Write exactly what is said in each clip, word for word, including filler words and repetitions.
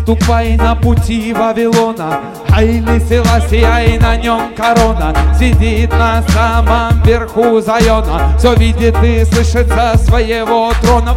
ступай на пути Вавилона. Хайли Селасия, и на нем корона. Сидит на самом верху Зайона, все видит и слышит со своего трона.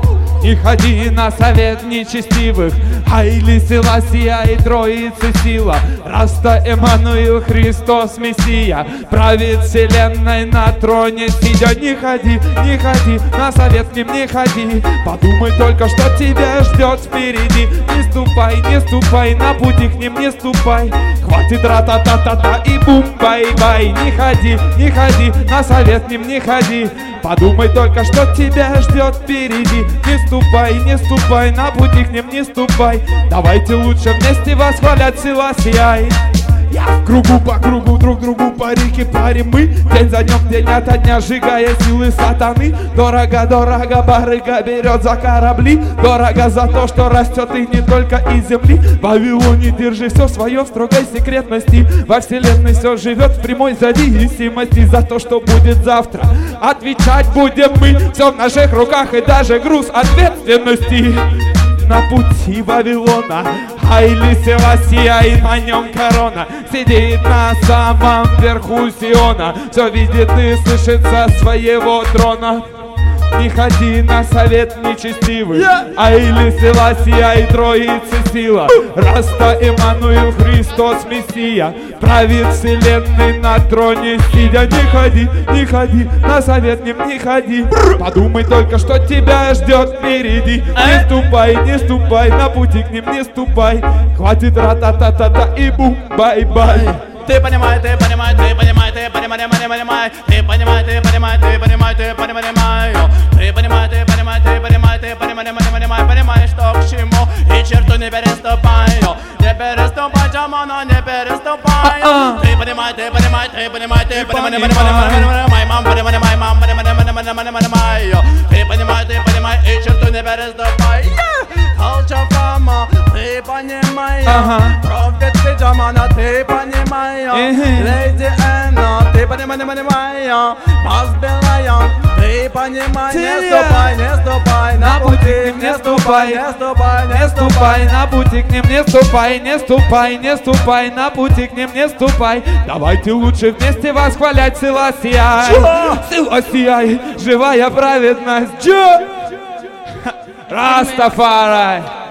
Не ходи на совет нечестивых. Хайли Селасия и Троицы сила. Раста Эммануил, Христос Мессия, правит вселенной на троне сидя. Не ходи, не ходи, на совет к ним не ходи. Подумай только, что тебя ждет впереди. Не ступай, не ступай, на пути к ним не ступай. Хватит ра-та-та-та-та и бум-бай-бай. Не ходи, не ходи, на совет к ним не ходи. Подумай только, что тебя ждет впереди. Не ступай, не ступай, на пути к ним не ступай. Давайте лучше вместе восхвалять Селасия. Я в кругу по кругу, друг другу по реке парим мы. День за днем, день ото дня, сжигая силы сатаны. Дорого, дорого, барыга берет за корабли. Дорого за то, что растет и не только из земли. В Вавилоне держи все свое в строгой секретности. Во вселенной все живет в прямой зависимости. За то, что будет завтра, отвечать будем мы. Все в наших руках и даже груз ответственности. На пути Вавилона Хайли Селасия, и на нем корона. Сидит на самом верху Сиона, все видит и слышит со своего трона. Не ходи на совет нечестивый. yeah. Хайли Селасия и Троицы сила. Раста Эммануил, Христос Мессия, правит вселенной на троне сидя. Не ходи, не ходи, на совет ним не ходи. Подумай только, что тебя ждет впереди. Не ступай, не ступай, на пути к ним не ступай. Хватит ра-та-та-та-та и бум-бай-бай. Ты понимай, ты понимай, ты понимай, ты понимай, понимай, понимай. Ты понимай, ты понимай, ты понимай, ты понимай, понимай. Ты понимай, ты понимай, ты понимай, ты понимай, понимай, понимай, что к чему. И черту не переступай, не переступай, Джамана, не переступай. Ты понимай, ты понимай, ты понимай, ты понимай, понимай, мам, понимай, мам, понимай, понимай. Ты понимай, ты понимай, и черту не переступай. Culture fama, ты понимай. Prophet ты, Джамана, ты понимай. Леди Энна, ты понимай, не понимай. Бас Белая, ты понимай. Не ступай, не ступай, на пути не ступай, не ступай, не ступай, на пути к ним не ступай, не ступай, не ступай, на пути к ним не ступай. Давайте лучше вместе восхвалять Селасия. Селасия, живая праведность. Растафарай.